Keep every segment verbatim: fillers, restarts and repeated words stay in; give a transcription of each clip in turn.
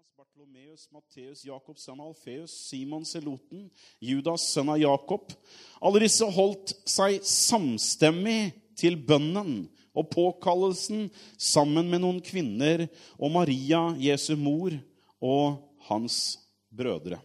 Thomas, Bartolomeus, Matteus, Jakob, sønn av Alfeus, Simon Seloten, Judas, sønn av Jakob. Alle disse holdt seg samstemmig til bønnen og påkallelsen sammen med noen kvinner og Maria, Jesu mor, og hans brødre.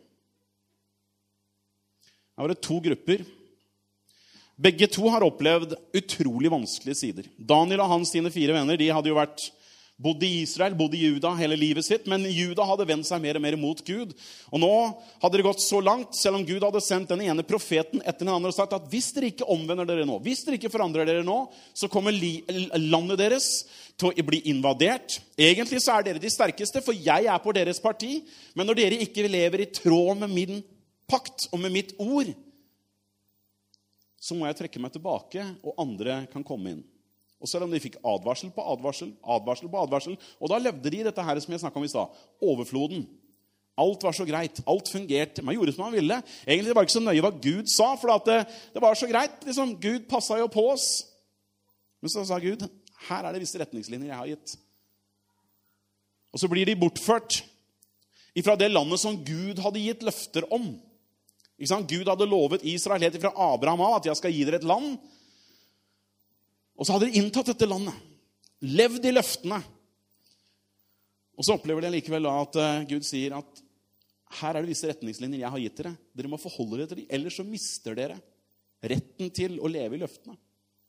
Her var det to grupper. Begge to har opplevd utrolig vanskelige sider. Daniel og hans sine fire venner, de hadde jo vært bodd i Israel, bodd i Juda hele livet sitt, men Juda hadde vendt seg mer og mer mot Gud. Og nå hadde det gått så langt, selv om Gud hadde sendt den ene profeten etter den andre og sagt at hvis dere ikke omvender dere nå, hvis dere ikke forandrer dere nå, så kommer landet deres til å bli invadert. Egentlig så er dere de sterkeste, for jeg er på deres parti, men når dere ikke lever i tråd med min pakt og med mitt ord, så må jeg trekke meg tilbake, og andre kan komme inn. Og selv om de fikk advarsel på advarsel, advarsel på advarsel, og da levde de dette her som jeg snakket om i stad, overfloden. Alt var så greit, alt fungerte, man gjorde som man ville. Egentlig var det ikke så nøye hva Gud sa, for at det, det var så greit, liksom, Gud passet jo på oss. Men så sa Gud, her er det visse retningslinjer jeg har gitt. Og så blir de bortført ifra det landet som Gud hadde gitt løfter om. Ikke sant? Gud hadde lovet Israel helt ifra Abraham av at jeg skal gi dere et land. Og så hadde de inntatt dette landet, levd i løftene. Og så opplever de likevel da at Gud sier at her er det visse retningslinjer jeg har gitt dere. Dere må forholde dere til dem, ellers så mister dere retten til å leve i løftene.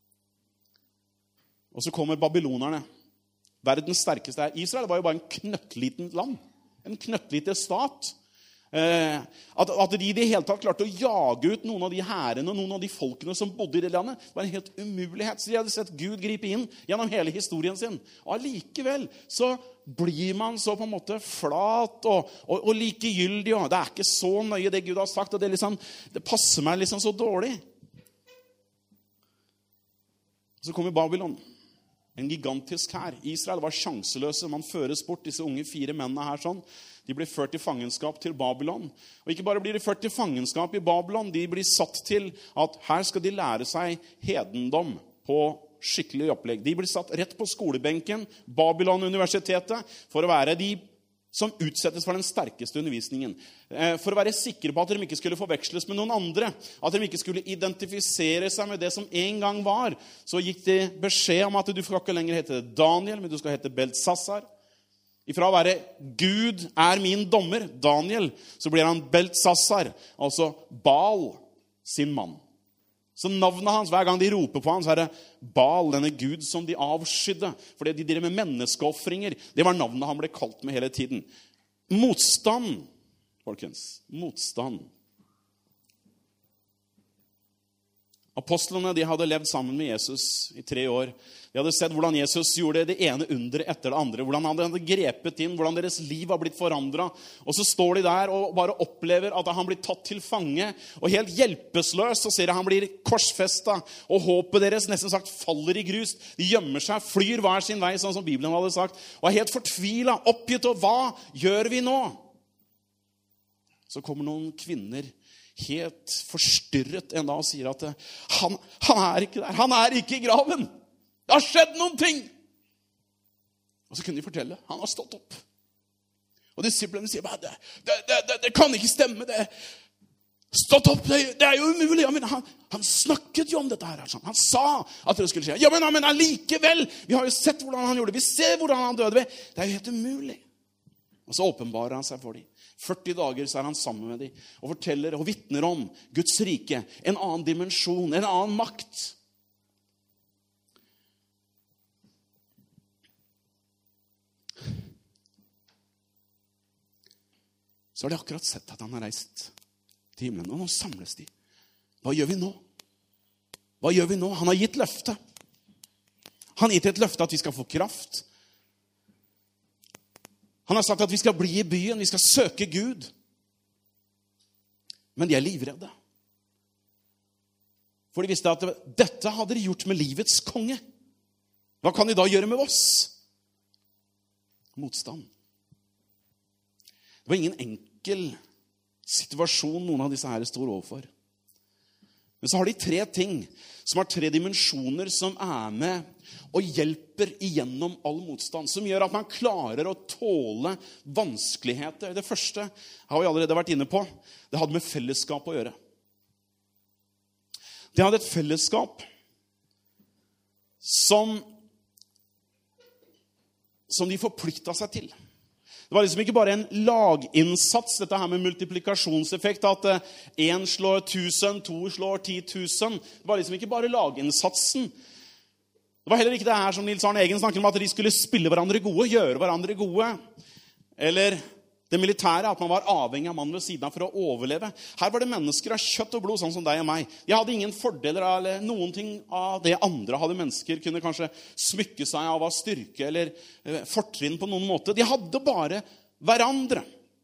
Og så kommer babylonerne, verdens sterkeste her. Israel var jo bare en knøttliten land, en knøttliten stat. Eh, at, at de i det hele tatt klarte å jage ut noen av de herrene og noen av de folkene som bodde i det landet, var en helt umulighet. Så de hadde sett Gud gripe inn gjennom hele historien sin. Og allikevel så blir man så på en måte flat og, og, og likegyldig. Og det er ikke så nøye det Gud har sagt, og det, liksom, det passer meg liksom så dårlig. Så kommer Babylon. En gigantisk hær. Israel var sjanseløse. Man føres bort disse unge fire mennene her sånn. De blir ført til fangenskap til Babylon. Og ikke bare blir de ført til fangenskap i Babylon, de blir satt til at her skal de lære seg hedendom på skikkelig opplegg. De blir satt rett på skolebenken, Babylon-universitetet, for å være de som utsettes for den sterkeste undervisningen. For å være sikre på at de ikke skulle forveksles med noen andre, at de ikke skulle identifisere seg med det som en gang var, så gikk det beskjed om at du skal ikke lenger hete Daniel, men du skal hete Beltsassar. Ifra å være Gud er min dommer, Daniel, så blir han Beltsassar, altså Baal sin mann. Så navnet hans, hver gang de roper på han, så er det Baal, denne Gud som de avskydde, fordi de driver med menneskeoffringer. Det var navnet han ble kalt med hele tiden. Motstand, folkens, motstand. Apostlene, de hadde levd sammen med Jesus i tre år. De hadde sett hvordan Jesus gjorde det ene under etter det andre, hvordan han hadde grepet inn, hvordan deres liv har blitt forandret. Og så står de der og bare opplever at han blir tatt til fange, og helt hjelpeløs, så ser de han blir korsfestet, og håpet deres nesten sagt faller i grus. De gjemmer seg, flyr hver sin vei, sånn som Bibelen hadde sagt, og er helt fortvilet, oppgitt, og hva gjør vi nå? Så kommer noen kvinner, helt forstyrret enda, og sier at han, han er ikke der, han er ikke i graven. Det har skjedd noen ting. Og så kunne de fortelle, han har stått opp. Og disiplene sier, det, det, det, det kan ikke stemme, det stått opp, det, det er jo umulig. Ja, men han, han snakket jo om dette her, han sa at det skulle skje. Ja, men, men allikevel, vi har jo sett hvordan han gjorde det, vi ser hvordan han døde. Det er jo helt umulig. Og så åpenbarer han seg for dem. førti dager så er han sammen med dem og forteller og vittner om Guds rike, en annen dimensjon, en annen makt. Så har de akkurat sett at han har reist til himmelen, og nå samles de. Hva gjør vi nå? Hva gjør vi nå? Han har gitt løfte. Han har gitt et løfte at vi skal få kraft. Han har sagt at vi skal bli i byen, vi skal søke Gud. Men de er livredde. For de visste at dette hadde de gjort med livets konge. Hva kan de da gjøre med oss? Motstand. Det var ingen enkel situasjon noen av disse her står overfor. Men så har de tre ting, som har tre dimensjoner som er med og hjelper igjennom all motstand, som gjør at man klarer å tåle vanskeligheter. Det første har vi allerede vært inne på. Det hadde med fellesskap å gjøre. Det hadde et fellesskap som, som de forpliktet seg til. Det var liksom ikke bare en laginnsats, dette her med multiplikasjonseffekt, at en slår tusen, to slår ti tusen. Det var liksom ikke bare laginnsatsen. Det var heller ikke det her som Nils Arne Eggen snakker om, at de skulle spille hverandre gode, gjøre hverandre gode. Eller det militære, at man var avhengig av mannen ved siden av for å overleve. Her var det mennesker av kjøtt og blod, sånn som deg og meg. De hadde ingen fordeler av, eller noen ting av det andre hadde mennesker, kunne kanskje smykke seg av av styrke, eller fortrinn på noen måte. De hadde bare hverandre.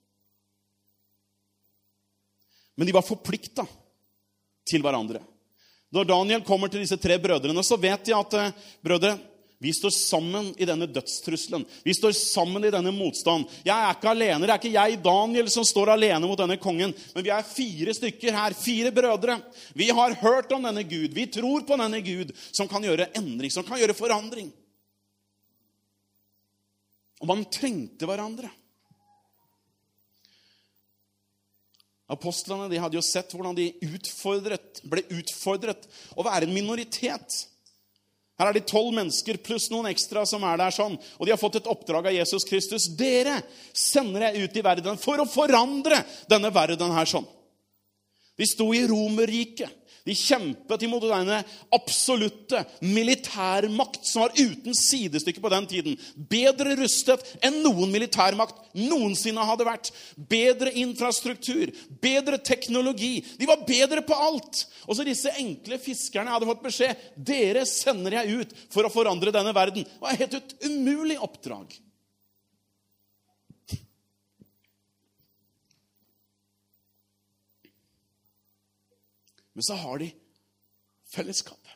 Men de var forpliktet til hverandre. Når Daniel kommer til disse tre brødrene, så vet de at, brødre, vi står sammen i denne dødstrusselen. Vi står sammen i denne motstand. Jeg er ikke alene. Det er ikke jeg, Daniel, som står alene mot denne kongen. Men vi er fire stykker her, fire brødre. Vi har hørt om denne Gud. Vi tror på denne Gud som kan gjøre endring, som kan gjøre forandring. Og man trengte hverandre. Apostlene, de hadde jo sett hvordan de utfordret, ble utfordret å være en minoritet. Her er de tolv mennesker pluss noen ekstra som er der sånn. Og de har fått et oppdrag av Jesus Kristus. Dere sender jeg ut i verden for å forandre denne verden her sånn. De sto i Romerriket. De kjempet imot denne absolutte militærmakt som var uten sidestykke på den tiden. Bedre rustet enn noen militærmakt noensinne hadde vært. Bedre infrastruktur, bedre teknologi. De var bedre på alt. Og så disse enkle fiskerne hadde fått beskjed. Dere sender jeg ut for å forandre denne verden. Det var et helt umulig oppdrag. Men så har de fellesskap.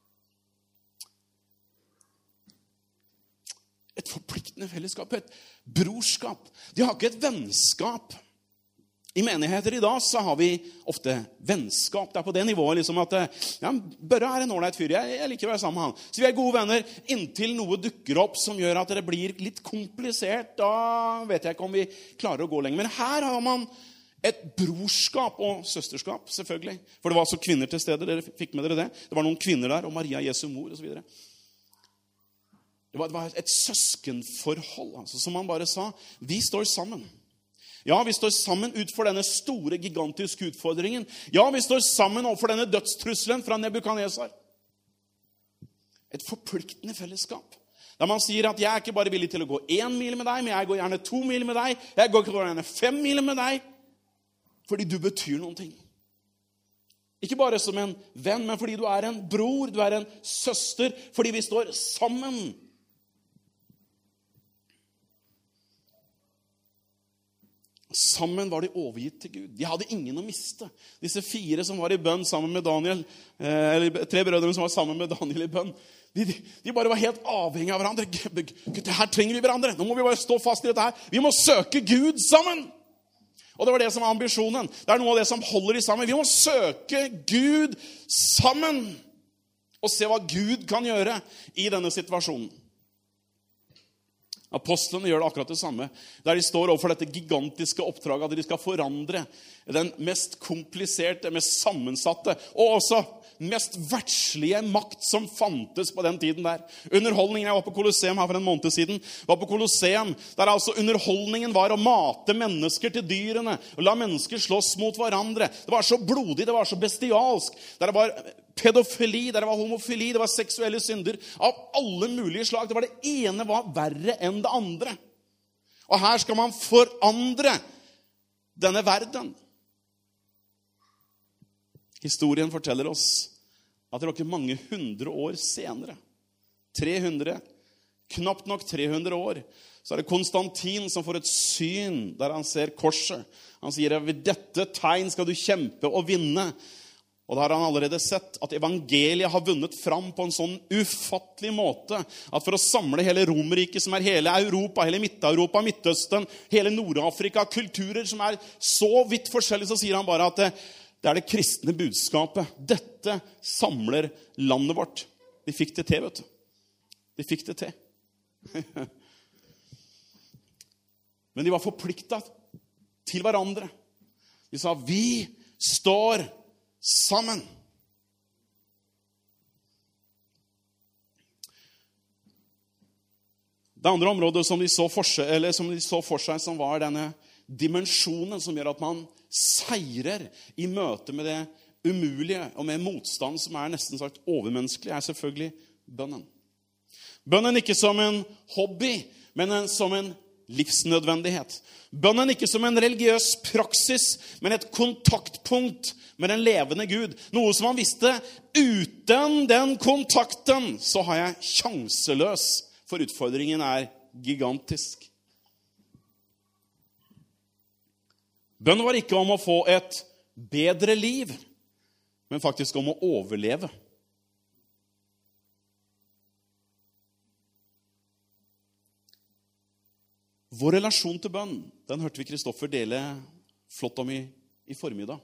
Et forpliktende fellesskap, et brorskap. De har ikke et vennskap. I menigheter i dag så har vi ofte vennskap. Det er på det nivået liksom at ja, Børre er en ålreit fyr. Jeg, jeg liker å være sammen med han. Så vi er gode venner inntil noe dukker opp som gjør at det blir litt komplisert. Da vet jeg ikke om vi klarer å gå lenger. Men her har man et brorskap og søsterskap, selvfølgelig. For det var altså kvinner til stede, dere fikk med dere det. Det var noen kvinner der, og Maria Jesu mor, og så videre. Det var, det var et søskenforhold, altså, som man bare sa. Vi står sammen. Ja, vi står sammen ut for denne store, gigantiske utfordringen. Ja, vi står sammen overfor denne dødstrusselen fra Nebukadnesar. Et forpliktende fellesskap. Der man sier at jeg er ikke bare villig til å gå en mil med deg, men jeg går gjerne to mil med deg. Jeg går gjerne fem mil med deg. Fordi du betyr noen ting. Ikke bare som en venn, men fordi du er en bror, du er en søster, fordi vi står sammen. Sammen var de overgitt til Gud. De hadde ingen å miste. Disse fire som var i bønn sammen med Daniel, eller tre brødre som var sammen med Daniel i bønn, de, de, de bare var helt avhengige av hverandre. Gud, her trenger vi hverandre. Nå må vi bare stå fast i dette her. Vi må søke Gud sammen. Og det var det som var ambisjonen. Det er noe av det som holder de sammen. Vi må søke Gud sammen og se hva Gud kan gjøre i denne situasjonen. Apostlene gjør det akkurat det samme. Der de står overfor dette gigantiske oppdraget at de skal forandre den mest kompliserte, mest sammensatte og også mest verdslige makt som fantes på den tiden der. Underholdningen, jeg var på Colosseum her for en måned siden, var på Colosseum, der altså underholdningen var å mate mennesker til dyrene, og la mennesker slåss mot hverandre. Det var så blodig, det var så bestialsk. Der det var pedofili, der det var homofili, det var seksuelle synder av alle mulige slag. Det var det ene var verre enn det andre. Og her skal man forandre denne verden. Historien forteller oss at det var ikke mange hundre år senere, tre hundre, knapt nok tre hundre år, så er det Konstantin som får et syn der han ser korset. Han sier at ved dette tegn skal du kjempe og vinne. Og da har han allerede sett at evangeliet har vunnet fram på en sånn ufattelig måte at for å samle hele Romerriket, som er hele Europa, hele Midt-Europa, Midtøsten, hele Nord-Afrika, kulturer som er så vidt forskjellige, så sier han bare at det er det kristne budskapet. Dette samler landet vårt. De fikk det til, vet du. De fikk det til. Men de var forpliktet til hverandre. De sa, vi står sammen. Det andre området som de så for seg, eller som de så for seg, som var denne dimensjonen som gjør at man seirer i møte med det umulige og med motstand som er nesten sagt overmenneskelig, er selvfølgelig bønnen. Bønnen ikke som en hobby, men en, som en livsnødvendighet. Bønnen ikke som en religiøs praksis, men et kontaktpunkt med den levende Gud. Noe som han visste, uten den kontakten så har jeg sjanseløs, for utfordringen er gigantisk. Bønn var ikke om å få et bedre liv, men faktisk om å overleve. Vår relasjon til bønn, den hørte vi Kristoffer dele flott om i, i formiddag.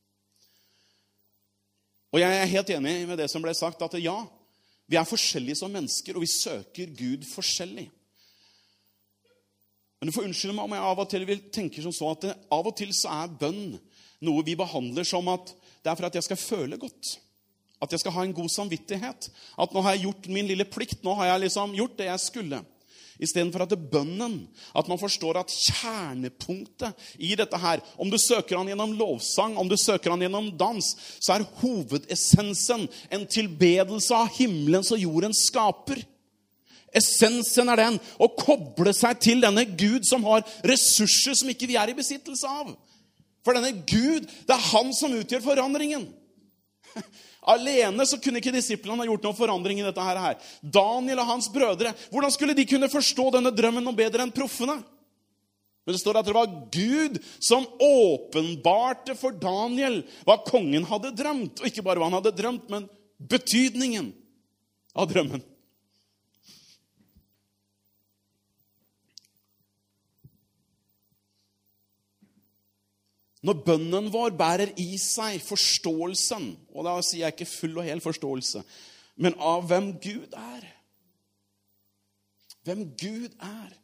Og jeg er helt enig med det som ble sagt, at ja, vi er forskjellige som mennesker, og vi søker Gud forskjellig. Men du får unnskylde meg om jeg av og til vil tenke som så, at det, av og til så er bønn noe vi behandler som at det er for at jeg skal føle godt. At jeg skal ha en god samvittighet. At nå har jeg gjort min lille plikt, nå har jeg liksom gjort det jeg skulle. I stedet for at det er bønnen, at man forstår at kjernepunktet i dette her, om du søker han gjennom lovsang, om du søker han gjennom dans, så er hovedessensen en tilbedelse av himmelens og jordens skaper. Essensen er den å koble seg til denne Gud som har ressurser som ikke vi er i besittelse av. For denne Gud, det er han som utgjør forandringen. Alene så kunne ikke disiplene ha gjort noen forandring i dette her. Daniel og hans brødre, hvordan skulle de kunne forstå denne drømmen noe bedre enn proffene? Men det står at det var Gud som åpenbarte for Daniel hva kongen hadde drømt. Og ikke bare hva han hadde drømt, men betydningen av drømmen. Når bønnen vår bærer i seg forståelsen, og da sier jeg ikke full og hel forståelse, men av hvem Gud er. Hvem Gud er.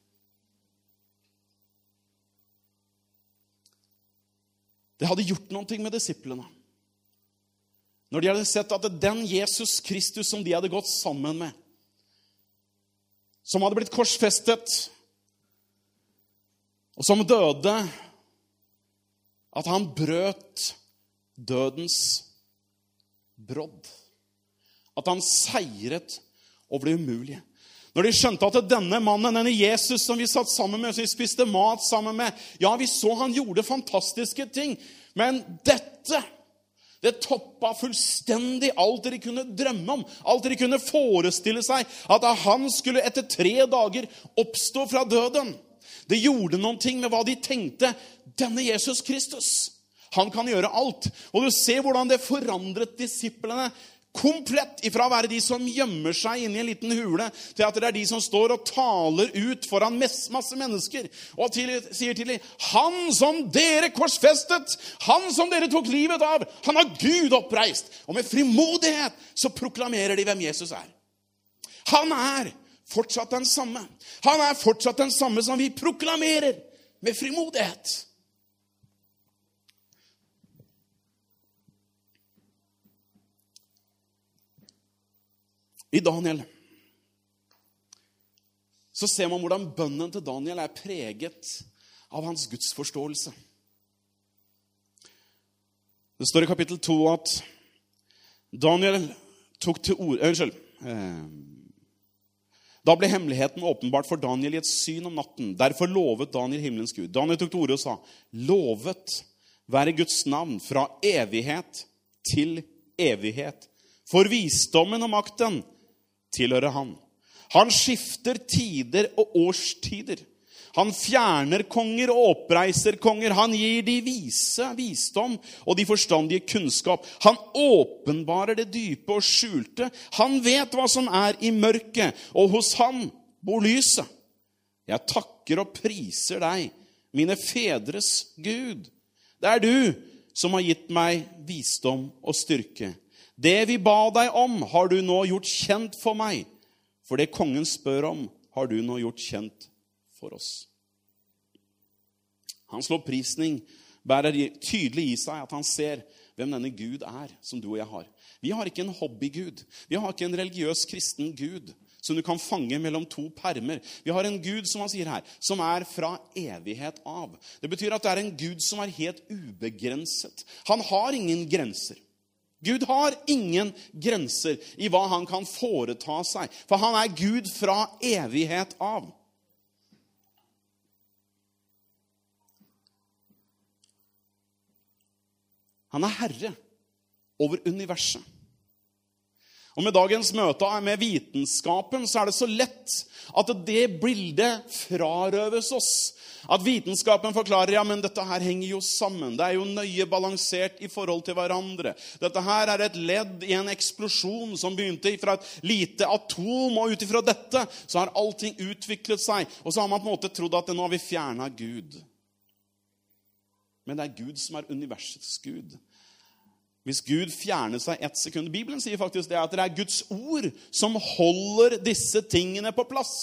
Det hadde gjort noe med disiplene. Når de hadde sett at den Jesus Kristus som de hadde gått sammen med, som hadde blitt korsfestet, og som døde, at han brøt dødens brodd. At han seiret over det umulige. Når de skjønte at denne mannen, denne Jesus som vi satt sammen med, som vi spiste mat sammen med, ja, vi så han gjorde fantastiske ting, men dette, det toppet fullstendig alt dere kunne drømme om, alt dere kunne forestille seg, at han skulle etter tre dager oppstå fra døden. Det gjorde noen ting med hva de tenkte. Denne Jesus Kristus, han kan gjøre alt. Og du ser hvordan det forandret disiplene komplett ifra å være de som gjemmer seg inne i en liten hule, til at det er de som står og taler ut foran masse mennesker. Og til, sier til dem, han som dere korsfestet, han som dere tok livet av, han har Gud oppreist. Og med frimodighet så proklamerer de hvem Jesus er. Han er fortsatt den samme. Han er fortsatt den samme som vi proklamerer med frimodighet. I Daniel så ser man hvordan bønnen til Daniel er preget av hans gudsforståelse. Det står i kapittel to at Daniel tok til ord, unnskyld, eh, da ble hemmeligheten åpenbart for Daniel i et syn om natten. Derfor lovet Daniel himmelens Gud. Daniel tok til ordet og sa, lovet være Guds navn fra evighet til evighet. For visdommen og makten tilhører han. Han skifter tider og årstider. Han fjerner konger og oppreiser konger. Han gir de vise visdom og de forstandige kunnskap. Han åpenbarer det dype og skjulte. Han vet hva som er i mørket, og hos han bor lyset. Jeg takker og priser deg, mine fedres Gud. Det er du som har gitt meg visdom og styrke. Det vi ba deg om, har du nå gjort kjent for meg, For det kongen spør om, har du nå gjort kjent for oss. Hans lovprisning bærer tydelig i seg at han ser hvem denne Gud er, som du og jeg har. Vi har ikke en hobbygud. Vi har ikke en religiøs kristen Gud som du kan fange mellom to permer. Vi har en Gud, som han sier her, som er fra evighet av. Det betyr at det er en Gud som er helt ubegrenset. Han har ingen grenser. Gud har ingen grenser i hva han kan foreta seg, for han er Gud fra evighet av. Han er herre over universet. Og med dagens møte med vitenskapen så er det så lett at det bildet frarøves oss. At vitenskapen forklarer, ja, men dette her henger jo sammen. Det er jo nøye balansert i forhold til hverandre. Dette her er et ledd i en eksplosjon som begynte fra et lite atom, og ut ifra dette så har allting utviklet seg. Og så har man på en måte trodd at nå har vi fjernet Gud. Men det er Gud som er universets Gud. Hvis Gud fjerner seg ett sekund, Bibelen sier faktisk det, at det er Guds ord som holder disse tingene på plass.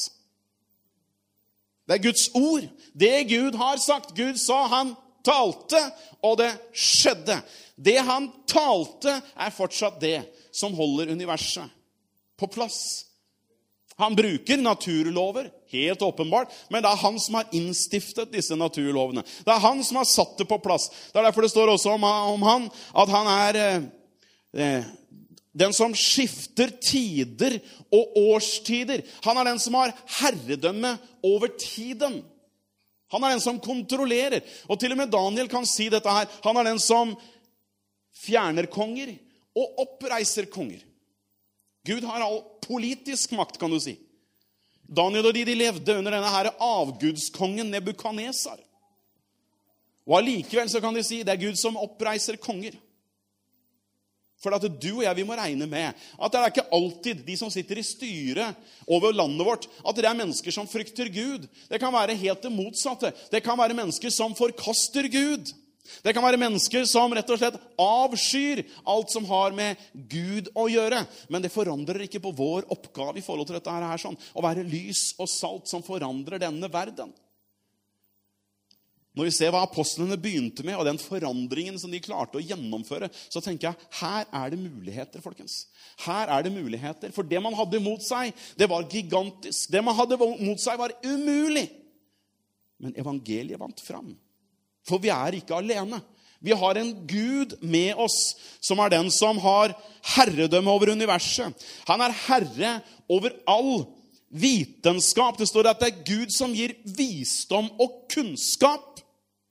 Det er Guds ord. Det Gud har sagt. Gud sa, han talte, og det skjedde. Det han talte er fortsatt det som holder universet på plass. Han bruker naturlover, helt åpenbart, men det er han som har innstiftet disse naturlovene. Det er han som har satt det på plass. Det er derfor det står også om, om han, at han er eh, den som skifter tider og årstider. Han er den som har herredømme over tiden. Han er den som kontrollerer. Og til og med Daniel kan si dette her. Han er den som fjerner konger og oppreiser konger. Gud har all politisk makt, kan du si. Daniel og de, de levde under denne her avgudskongen Nebukadnesar. Og allikevel så kan de si, det er Gud som oppreiser konger. For at du og jeg, vi må regne med at det er ikke alltid de som sitter i styret over landet vårt, at det er mennesker som frykter Gud. Det kan være helt det motsatte. Det kan være mennesker som forkaster Gud. Det kan være mennesker som rett og slett avskyr alt som har med Gud å gjøre. Men det forandrer ikke på vår oppgave i forhold til dette her, sånn, å være lys og salt som forandrer denne verden. Når vi ser hva apostlene begynte med, og den forandringen som de klarte å gjennomføre, så tenker jeg, her er det muligheter, folkens. Her er det muligheter. For det man hadde mot seg, det var gigantisk. Det man hadde mot seg var umulig. Men evangeliet vant fram. For vi er ikke alene. Vi har en Gud med oss, som er den som har herredømme over universet. Han er herre over all vitenskap. Det står at det er Gud som gir visdom og kunnskap.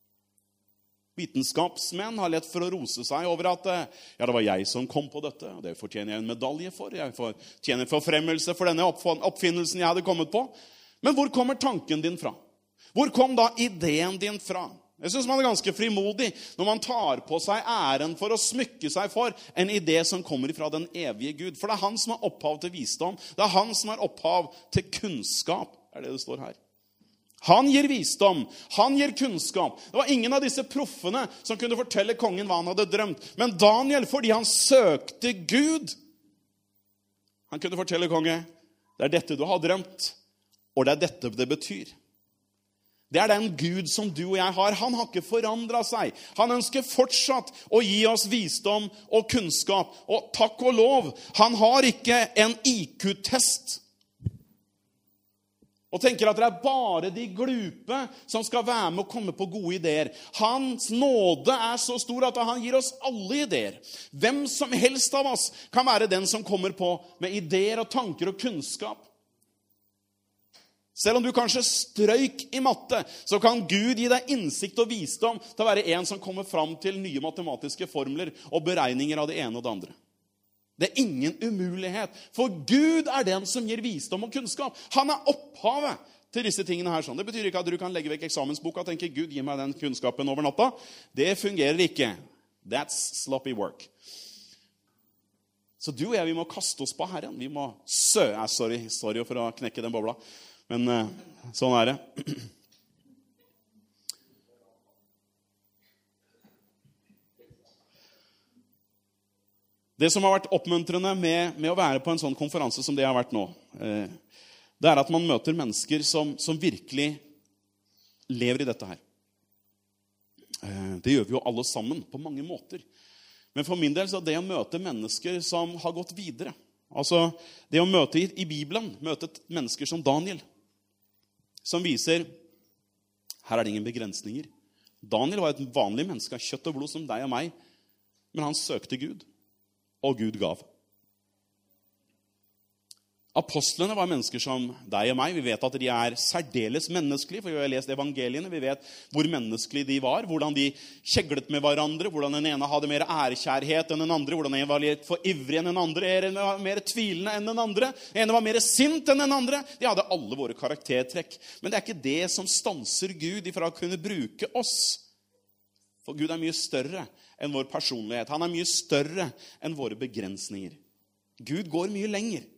Vitenskapsmenn har lett for å rose seg over at ja, det var jeg som kom på dette, og det fortjener jeg en medalje for. Jeg fortjener forfremmelse for denne oppfinnelsen jeg hadde kommet på. Men hvor kommer tanken din fra? Hvor kom da ideen din fra? Jeg synes man er ganske frimodig når man tar på seg æren for å smykke seg for en idé som kommer fra den evige Gud. For det er han som er opphav til visdom. Det er han som er opphav til kunnskap, er det det står her. Han gir visdom, han gir kunnskap. Det var ingen av disse proffene som kunne fortelle kongen hva han hadde drømt. Men Daniel, fordi han søkte Gud, han kunne fortelle kongen, det er dette du har drømt, og det er dette det betyr. Det er den Gud som du og jeg har. Han har ikke forandret seg. Han ønsker fortsatt å gi oss visdom og kunnskap. Og takk og lov, han har ikke en I Q-test. Og tenker at det er bare de glupe som skal være med å komme på gode ideer. Hans nåde er så stor at han gir oss alle ideer. Hvem som helst av oss kan være den som kommer på med ideer og tanker og kunnskap. Selv om du kanskje strøyk i matte, så kan Gud gi deg innsikt og visdom til å være en som kommer fram til nye matematiske formler og beregninger av det ene og det andre. Det er ingen umulighet, for Gud er den som gir visdom og kunnskap. Han er opphavet til disse tingene her. Det betyr ikke at du kan legge vekk eksamensboka og tenke, Gud, gi meg den kunnskapen over natta. Det fungerer ikke. That's sloppy work. Så du og jeg, vi må kaste oss på Herren. Vi må sø... Sorry, sorry for å knekke den bobla. Men uh, sånn er det. Det som har vært oppmuntrende med, med å være på en sånn konferanse som det har vært nå, eh, det er at man møter mennesker som, som virkelig lever i dette her. Eh, det gjør vi jo alle sammen, på mange måter. Men for min del så er det å møte mennesker som har gått videre. Altså, det å møte i, i Bibelen, møte mennesker som Daniel, som viser, her er det ingen begrensninger. Daniel var et vanlig menneske av kjøtt og blod som deg og meg, men han søkte Gud, og Gud gav. Apostlene var mennesker som deg og meg. Vi vet at de er særdeles menneskelige, for vi har lest evangeliene. Vi vet hvor menneskelige de var, hvordan de kjeglet med hverandre, hvordan den ene hadde mer ærekjærhet enn den andre, hvordan den ene var litt for ivrig enn den andre, en var mer tvilende enn den andre, en var mer sint enn den andre. De hadde alle våre karaktertrekk. Men det er ikke det som stanser Gud ifra å kunne bruke oss. For Gud er mye større enn vår personlighet. Han er mye større enn våre begrensninger. Gud går mye lenger.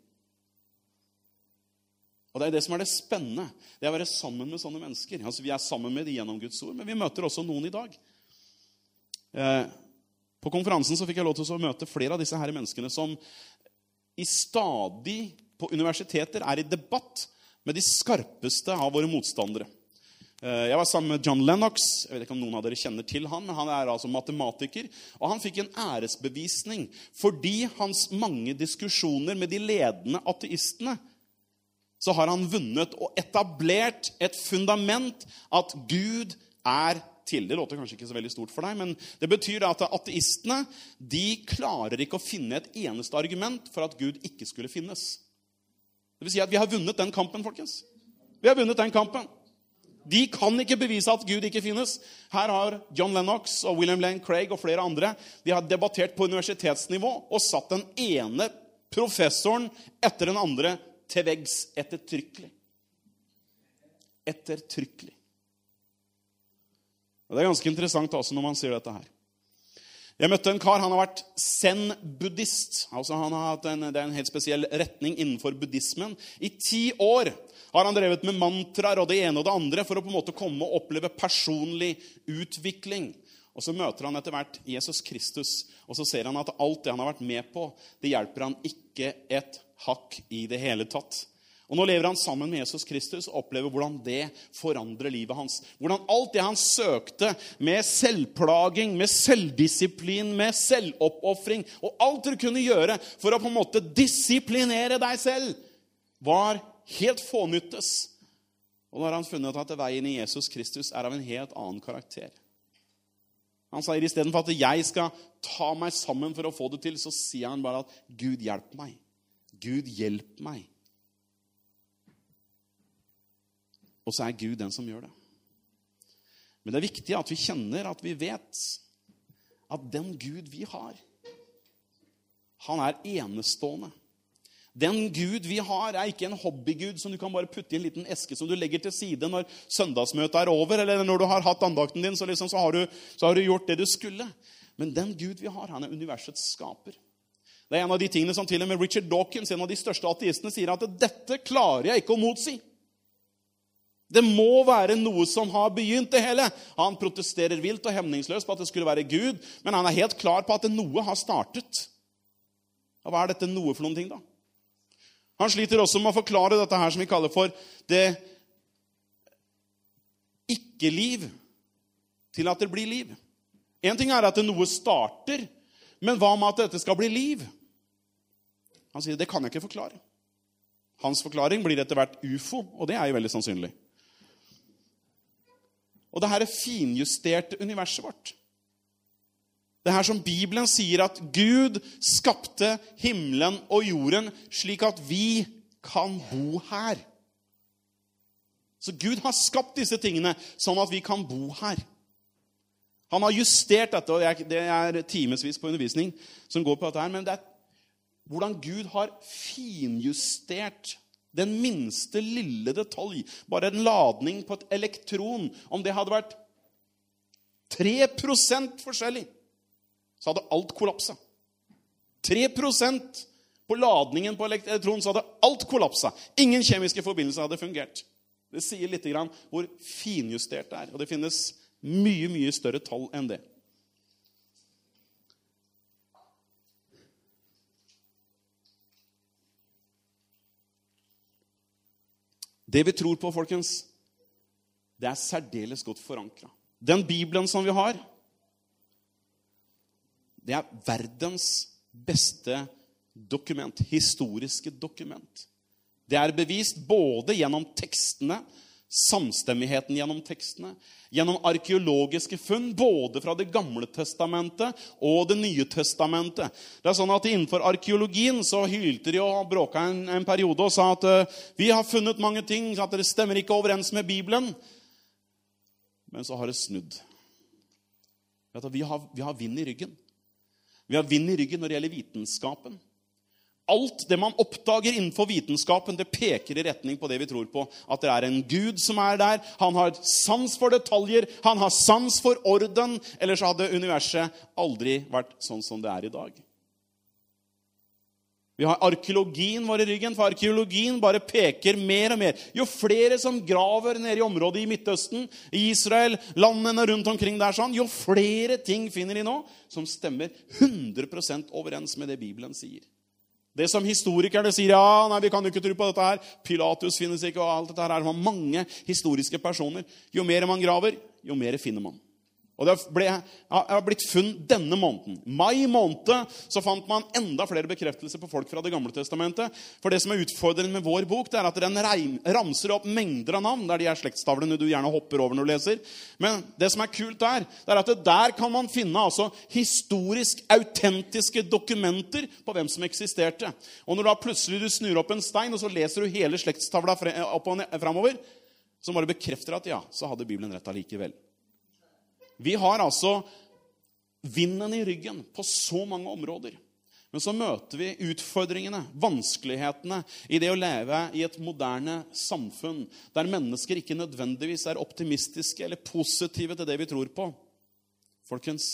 Og det er det som er det spennende. Det er å være sammen med sånne mennesker. Altså, vi er sammen med de gjennom Guds ord, men vi møter også noen i dag. Eh, på konferansen så fikk jeg lov til å møte flere av disse her menneskene som i stadig på universiteter er i debatt med de skarpeste av våre motstandere. Eh, jeg var sammen med John Lennox. Jeg vet ikke om noen av dere kjenner til han, men han er altså matematiker. Og han fikk en æresbevisning fordi hans mange diskusjoner med de ledende ateistene, så har han vunnet og etablert et fundament at Gud er til. Det låter kanskje ikke så veldig stort for deg, men det betyr at ateistene, de klarer ikke å finne et eneste argument for at Gud ikke skulle finnes. Det vil si at vi har vunnet den kampen, folkens. Vi har vunnet den kampen. De kan ikke bevise at Gud ikke finnes. Her har John Lennox og William Lane Craig og flere andre, de har debattert på universitetsnivå og satt den ene professoren etter den andre til veggs ettertrykkelig. Ettertrykkelig. Og det er ganske interessant også når man sier dette her. Jeg møtte en kar, han har vært zen-buddhist. Altså han har hatt en, det er en helt spesiell retning innenfor buddhismen. I ti år har han drevet med mantraer og det ene og det andre for å på en måte komme og oppleve personlig utvikling. Og så møter han etter hvert Jesus Kristus, og så ser han at alt det han har vært med på, det hjelper han ikke et hakk i det hele tatt. Og nå lever han sammen med Jesus Kristus og opplever hvordan det forandrer livet hans. Hvordan alt det han søkte med selvplaging, med selvdisiplin, med selvoppofring, og alt du kunne gjøre for å på en måte disiplinere deg selv, var helt fånyttes. Og nå har han funnet at veien i Jesus Kristus er av en helt annen karakter. Han sier i stedet for at jeg skal ta meg sammen for å få det til, så sier han bare at Gud hjelp meg. Gud hjelp meg. Og så er Gud den som gjør det. Men det er viktig at vi kjenner, at vi vet at den Gud vi har, han er enestående. Den Gud vi har er ikke en hobbygud som du kan bare putte i en liten eske som du legger til side når søndagsmøtet er over, eller når du har hatt andakten din, så, liksom, så, har, du, så har du gjort det du skulle. Men den Gud vi har, han er universets skaper. Det er en av de tingene som til og med Richard Dawkins, en av de største ateistene, sier at dette klarer jeg ikke å motsi. Det må være noe som har begynt det hele. Han protesterer vilt og hemningsløst på at det skulle være Gud, men han er helt klar på at noe har startet. Og hva er dette noe for noen ting da? Han sliter også med å forklare dette her som vi kaller for det ikke-liv til at det blir liv. En ting er at det noe starter, men hva med at dette skal bli liv? Han sier, det kan jeg ikke forklare. Hans forklaring blir etter hvert U F O, og det er jo veldig sannsynlig. Og det her er finjusterte universet vårt. Det her som Bibelen sier at Gud skapte himmelen og jorden slik at vi kan bo her. Så Gud har skapt disse tingene sånn at vi kan bo her. Han har justert dette, og det er timesvis på undervisning som går på dette her, men det er hvordan Gud har finjustert den minste lille detalj, bare en ladning på et elektron, om det hadde vært tre prosent forskjellig, så hadde alt kollapset. tre prosent på ladningen på elektronen, så hadde alt kollapset. Ingen kjemiske forbindelser hadde fungert. Det sier litt grann hvor finjustert det er, og det finnes mye, mye større tall enn det. Det vi tror på, folkens, det er særdeles godt forankret. Den Bibelen som vi har, det er verdens beste dokument, historiske dokument. Det er bevist både gjennom tekstene, samstemmigheten gjennom tekstene, gjennom arkeologiske funn, både fra det gamle testamentet og det nye testamentet. Det er sånn at innenfor arkeologien så hylte de og bråka en, en periode og sa at uh, vi har funnet mange ting, at det stemmer ikke overens med Bibelen. Men så har det snudd. Vi har, vi har vind i ryggen. Vi har vind i ryggen når det gjelder vitenskapen. Alt det man oppdager innenfor vitenskapen, det peker i retning på det vi tror på. At det er en Gud som er der. Han har sans for detaljer. Han har sans for orden. Ellers hadde universet aldri vært sånn som det er i dag. Vi har arkeologien vår i ryggen, for arkeologien bare peker mer og mer. Jo flere som graver nede i området i Midtøsten, i Israel, landene rundt omkring der sånn, jo flere ting finner de nå som stemmer hundre prosent overens med det Bibelen sier. Det som historikerne sier, ja, nei, vi kan jo ikke tro på dette her. Pilatus finnes ikke, og alt dette her. Det var mange historiske personer. Jo mer man graver, jo mer finner man. Og det ble, ja, har blitt funnet denne måneden. Mai måned så fant man enda flere bekreftelser på folk fra det gamle testamentet. For det som er utfordrende med vår bok, det er at den ramser opp mengder av navn, der de er slektstavlene du gjerne hopper over når du leser. Men det som er kult der, det er at der kan man finne altså historisk autentiske dokumenter på hvem som eksisterte. Og når da plutselig du snur opp en stein, og så leser du hele slektstavla opp og fremover, så må du bekrefte at ja, så hadde Bibelen rett allikevel. Vi har altså vinden i ryggen på så mange områder. Men så møter vi utfordringene, vanskelighetene i det å leve i et moderne samfunn, der mennesker ikke nødvendigvis er optimistiske eller positive til det vi tror på. Folkens,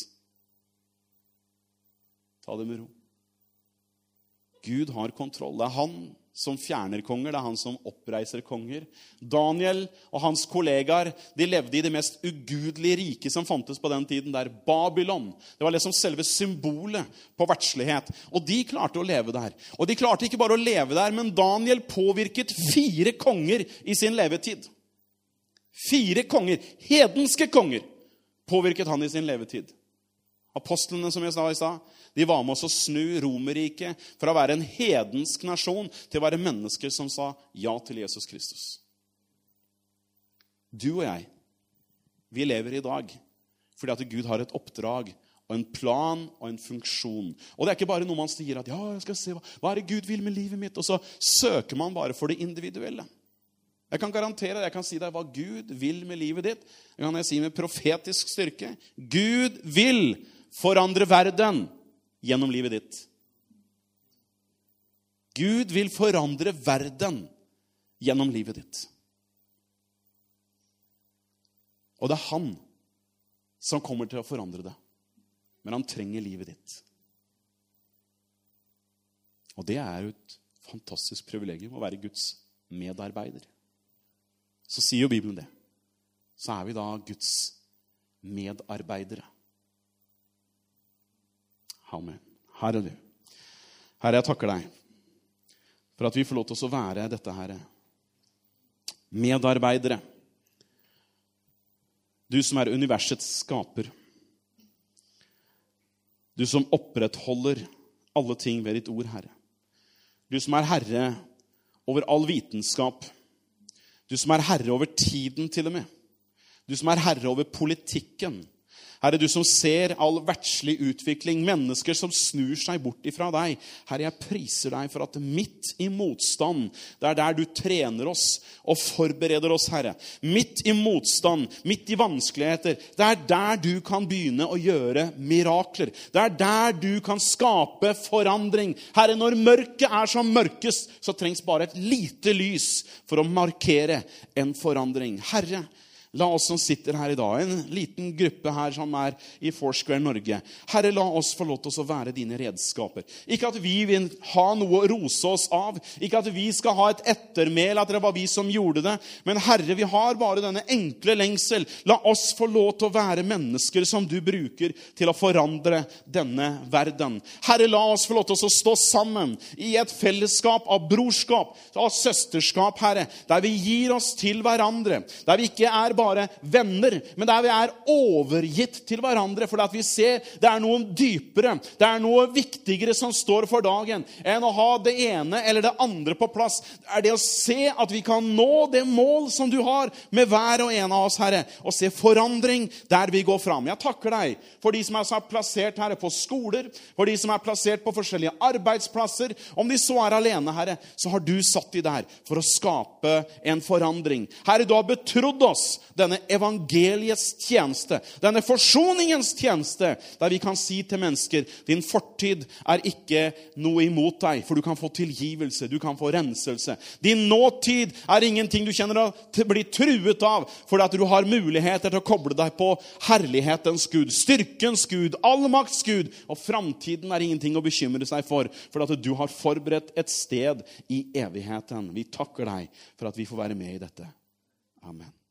ta det med ro. Gud har kontroll. Det er han som fjerner konger, det er han som oppreiser konger. Daniel og hans kollegaer, de levde i det mest ugudelige rike som fantes på den tiden, der Babylon. Det var liksom selve symbolet på verdslighet. Og de klarte å leve der. Og de klarte ikke bare å leve der, men Daniel påvirket fire konger i sin levetid. Fire konger, hedenske konger, påvirket han i sin levetid. Apostlene, som jeg sa i stad, de var med oss å snu Romerriket fra å være en hedensk nasjon til å være mennesker som sa ja til Jesus Kristus. Du og jeg, vi lever i dag fordi at Gud har et oppdrag og en plan og en funksjon. Og det er ikke bare noe man sier at ja, jeg skal se hva, hva er det Gud vil med livet mitt, og så søker man bare for det individuelle. Jeg kan garantere deg, jeg kan si deg hva Gud vil med livet ditt. Det kan jeg si med profetisk styrke. Gud vil forandre verden gjennom livet ditt. Gud vil forandre verden gjennom livet ditt. Og det er han som kommer til å forandre det. Men han trenger livet ditt. Og det er jo et fantastisk privilegium å være Guds medarbeider. Så sier jo Bibelen det. Så er vi da Guds medarbeidere. Amen. Herre du. Herre, jeg takker deg for at vi får lov til å være dette her. Medarbeidere. Du som er universets skaper. Du som opprettholder alle ting ved ditt ord, Herre. Du som er herre over all vitenskap. Du som er herre over tiden til og med. Du som er herre over politikken. Herre, du som ser all verdslig utvikling, mennesker som snur seg bort ifra deg. Herre, jeg priser deg for at midt i motstand, det er der du trener oss og forbereder oss, Herre. Midt i motstand, midt i vanskeligheter, det er der du kan begynne å gjøre mirakler. Det er der du kan skape forandring. Herre, når mørket er som mørkest, så trengs bare et lite lys for å markere en forandring. Herre, La oss som sitter her i dag, en liten gruppe her som er i Foursquare Norge. Herre, la oss få lov til å være dine redskaper. Ikke at vi vil ha noe å rose oss av. Ikke at vi skal ha et ettermæl, at det var vi som gjorde det. Men Herre, vi har bare denne enkle lengsel. La oss få lov til å være mennesker som du bruker til å forandre denne verden. Herre, la oss få lov til å stå sammen i et fellesskap av brorskap, av søsterskap, Herre, der vi gir oss til hverandre, der vi ikke er bare bare venner, men der vi er overgitt til hverandre, for at vi ser det er noe dypere, det er noe viktigere som står for dagen, enn å ha det ene eller det andre på plass. Det er det å se at vi kan nå det mål som du har med hver og en av oss, Herre, og se forandring der vi går fram. Jeg takker deg for de som er plassert, Herre, på skoler, for de som er plassert på forskjellige arbeidsplasser. Om de så er alene, Herre, så har du satt de der for å skape en forandring. Herre, du har betrodd oss denne evangeliets tjeneste, denne forsoningens tjeneste, der vi kan si til mennesker, din fortid er ikke noe imot deg, for du kan få tilgivelse, du kan få renselse. Din nåtid er ingenting du kjenner å bli truet av, for at du har muligheter til å koble deg på herlighetens Gud, styrkens Gud, allmakts Gud, og fremtiden er ingenting å bekymre seg for, for at du har forberedt et sted i evigheten. Vi takker deg for at vi får være med i dette. Amen.